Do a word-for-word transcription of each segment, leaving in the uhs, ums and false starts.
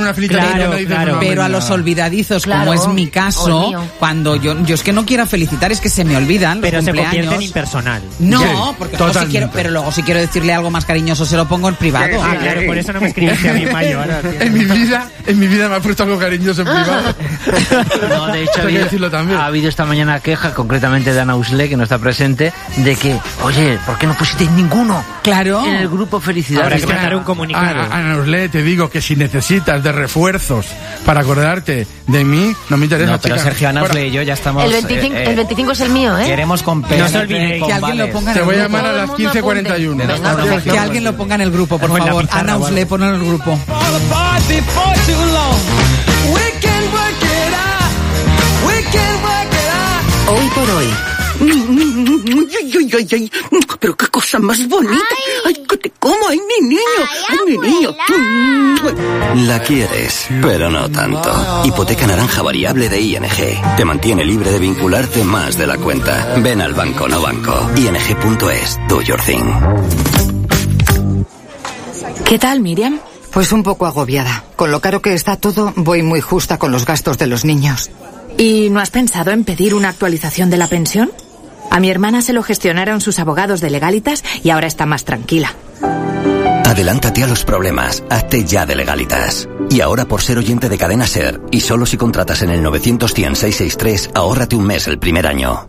una felicitación. Claro, no dices, claro. no, Pero no, a los olvidadizos, Claro. como es mi caso, cuando yo, yo es que no quiero felicitar, es que se me olvidan los Pero se cumpleaños. convierte en impersonal. No, Sí, porque luego si totalmente. quiero, pero luego si quiero decirle algo más cariñoso se lo pongo en privado. Ah, claro, por eso no me escribiste a mí, Mayo. Ahora, tío. En mi vida, en mi vida me ha puesto algo cariñoso en privado. No, de hecho, Tengo ha que habido, decirlo también. ha habido esta mañana queja, concretamente de Ana Usle, que no está presente, de que, oye, ¿por qué no pusisteis ninguno Claro. en el grupo Felicidades? Habrá que mandar un comunicado. Ana, Ana Urlé, te digo que si necesitas de refuerzos para acordarte de mí, no me interesa, No, pero chica. Sergio, Ana Fuera. Usle y yo ya estamos... El veinticinco, eh, eh, el veinticinco es el mío, ¿eh? Queremos con No se olvidéis. Que alguien lo ponga en Te el voy a grupo. llamar a Todo el las mundo quince cuarenta y uno. apunte. Venga, Que alguien lo ponga en el grupo, por O en la favor. pizarra Ana o algo. Usle, ponlo en el grupo. Hoy por hoy. Ay, ay, ay, ay. Pero qué cosa más bonita. Ay, que te como. Ay, mi niño. Ay, mi niño. La quieres, pero no tanto. Hipoteca naranja variable de I N G. Te mantiene libre de vincularte más de la cuenta. Ven al banco, no banco. I N G punto es. Do your thing. ¿Qué tal, Miriam? Pues un poco agobiada. Con lo caro que está todo, voy muy justa con los gastos de los niños. ¿Y no has pensado en pedir una actualización de la pensión? A mi hermana se lo gestionaron sus abogados de Legalitas y ahora está más tranquila. Adelántate a los problemas. Hazte ya de Legalitas. Y ahora, por ser oyente de Cadena Ser, y solo si contratas en el novecientos cien seiscientos sesenta y tres, ahórrate un mes el primer año.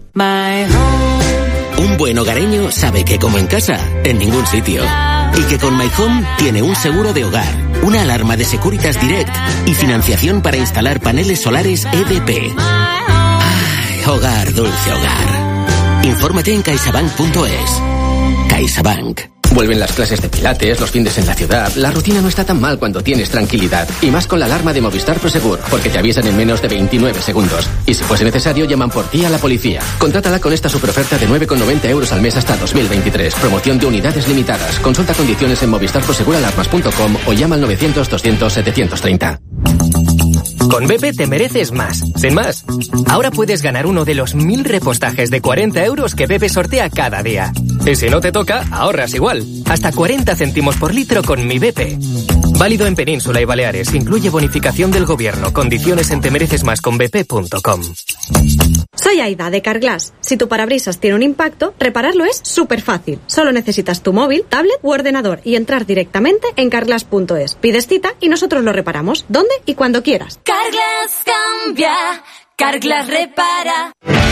Un buen hogareño sabe que como en casa, en ningún sitio. Y que con My Home tiene un seguro de hogar, una alarma de Securitas Direct y financiación para instalar paneles solares E D P. Ay, hogar, dulce hogar. Infórmate en caixabank punto es. CaixaBank. Vuelven las clases de pilates, los fines en la ciudad. La rutina no está tan mal cuando tienes tranquilidad. Y más con la alarma de Movistar Prosegur, porque te avisan en menos de veintinueve segundos. Y si fuese necesario, llaman por ti a la policía. Contrátala con esta superoferta de nueve con noventa euros al mes hasta dos mil veintitrés. Promoción de unidades limitadas. Consulta condiciones en movistar prosegur alarmas punto com o llama al novecientos doscientos setecientos treinta. Con B P te mereces más. Sin más. Ahora puedes ganar uno de los mil repostajes de cuarenta euros que B P sortea cada día. Y si no te toca, ahorras igual. Hasta cuarenta céntimos por litro con mi B P. Válido en Península y Baleares. Incluye bonificación del gobierno. Condiciones en temerecesmasconbp punto com. Soy Aida, de Carglass. Si tu parabrisas tiene un impacto, repararlo es súper fácil. Solo necesitas tu móvil, tablet u ordenador y entrar directamente en carglass punto es. Pides cita y nosotros lo reparamos, donde y cuando quieras. Carglass cambia, Carglass repara.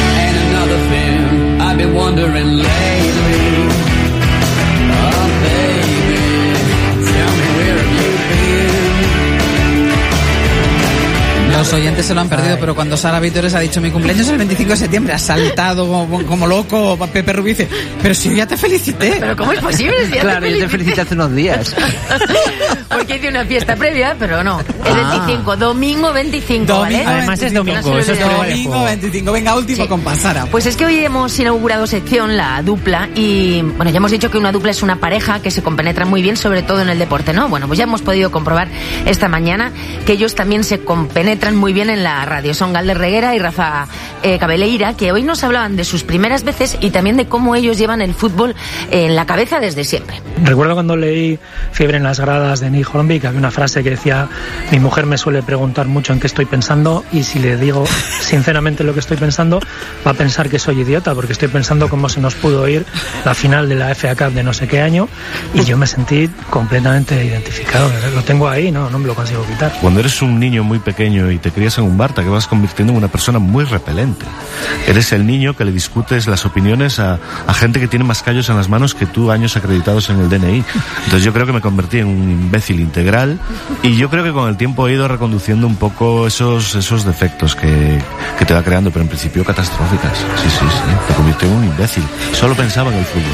Los oyentes se lo han perdido, pero cuando Sara Vitores ha dicho mi cumpleaños es el veinticinco de septiembre, ha saltado como, como loco Pepe Rubí, dice, pero si yo ya te felicité. ¿Pero cómo es posible? Si ya Claro, te yo te felicité hace unos días. Porque hice una fiesta previa, pero no. Es Ah. veinticinco, domingo veinticinco, Domingo ¿vale? Además es domingo, No se lo eso es olvide. prueba de Domingo fuego. veinticinco, venga, último Sí. compás, Sara. Pues es que hoy hemos inaugurado sección, la dupla, y bueno, ya hemos dicho que una dupla es una pareja que se compenetra muy bien, sobre todo en el deporte, ¿no? Bueno, pues ya hemos podido comprobar esta mañana que ellos también se compenetran muy bien en la radio. Son Galder Reguera y Rafa eh, Cabeleira, que hoy nos hablaban de sus primeras veces y también de cómo ellos llevan el fútbol en la cabeza desde siempre. Recuerdo cuando leí Fiebre en las gradas de Nick Hornby, que había una frase que decía: mi mujer me suele preguntar mucho en qué estoy pensando, y si le digo sinceramente lo que estoy pensando, va a pensar que soy idiota, porque estoy pensando cómo se nos pudo ir la final de la F A Cup de no sé qué año, y yo me sentí completamente identificado. Lo tengo ahí, no, no me lo consigo quitar. Cuando eres un niño muy pequeño y te crías en un bar, te vas convirtiendo en una persona muy repelente. Eres el niño que le discutes las opiniones a, a gente que tiene más callos en las manos que tú, años acreditados en el D N I. Entonces yo creo que me convertí en un imbécil integral, y yo creo que con el tiempo he ido reconduciendo un poco esos esos defectos que, que te va creando, pero en principio catastróficas. Sí, sí, sí. Me convirtió en un imbécil. Solo pensaba en el fútbol.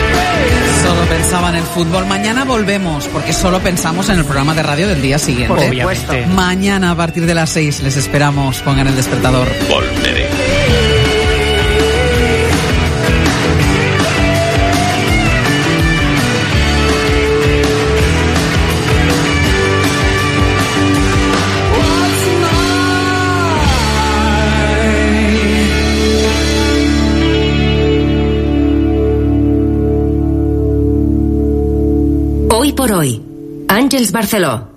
Solo pensaba en el fútbol. Mañana volvemos, porque solo pensamos en el programa de radio del día siguiente. Por supuesto. Mañana a partir de las seis les esperamos. Pongan el despertador. Volveré. Hoy por hoy, Àngels Barceló.